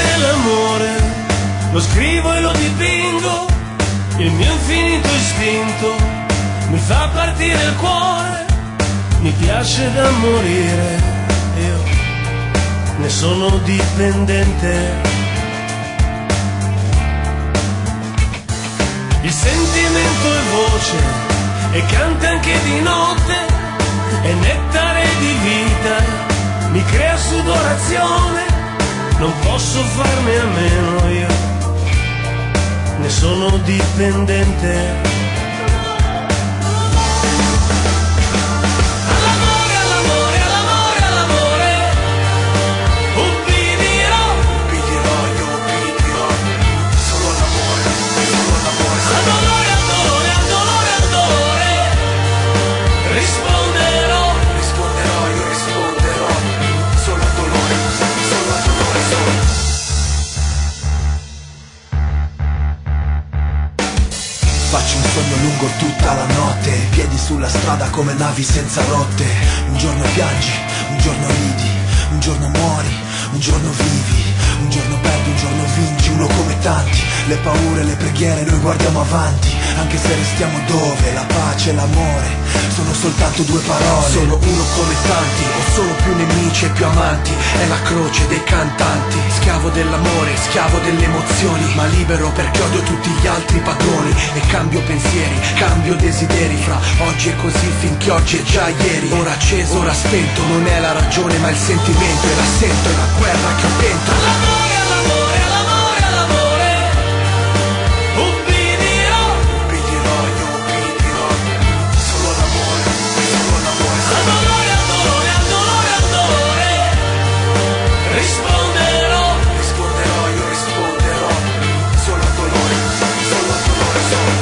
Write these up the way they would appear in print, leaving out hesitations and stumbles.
l'amore, lo scrivo e lo dipingo, il mio infinito istinto mi fa partire il cuore, mi piace da morire, io ne sono dipendente. Il sentimento è voce e canta anche di notte, è nettare di vita, mi crea sudorazione, non posso farne a meno, io ne sono dipendente. Faccio un sogno lungo tutta la notte, piedi sulla strada come navi senza rotte. Un giorno piangi, un giorno ridi, un giorno muori, un giorno vivi, un giorno perdi, un giorno vinci, uno come tanti. Le paure, le preghiere, noi guardiamo avanti, anche se restiamo dove la pace e l'amore sono soltanto due parole. Sono uno come tanti, ho solo più nemici e più amanti, è la croce dei cantanti. Schiavo dell'amore, schiavo delle emozioni, ma libero perché odio tutti gli altri padroni. E cambio pensieri, cambio desideri, fra oggi è così finché oggi è già ieri. Ora acceso, ora spento, non è la ragione ma il sentimento, e la sento, è la guerra che ho dentro. All'amore, all'amore, all'amore, all'amore, ubbidirò, Ubbidirò, io ubbidirò, solo l'amore, solo l'amore. al dolore, al dolore, al dolore, al dolore, risponderò, Risponderò, io risponderò, solo al dolore, solo al dolore, solo.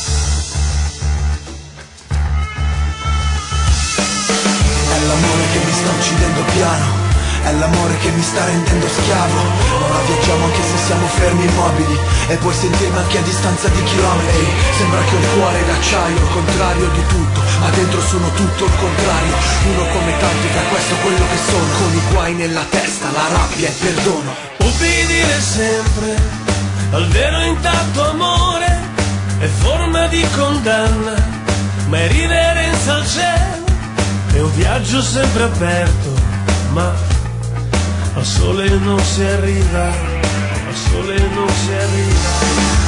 È l'amore che mi sta uccidendo piano, è l'amore che mi sta rendendo schiavo. Ora viaggiamo anche se siamo fermi immobili, e puoi sentirmi anche a distanza di chilometri. Sembra che ho il cuore d'acciaio, il contrario di tutto, ma dentro sono tutto il contrario. Uno come tanti, che è questo quello che sono, con i guai nella testa, la rabbia e il perdono. ubbidire sempre al vero intatto amore, è forma di condanna, ma è riverenza al cielo, è un viaggio sempre aperto, ma al sole non si arriva, al sole non si arriva.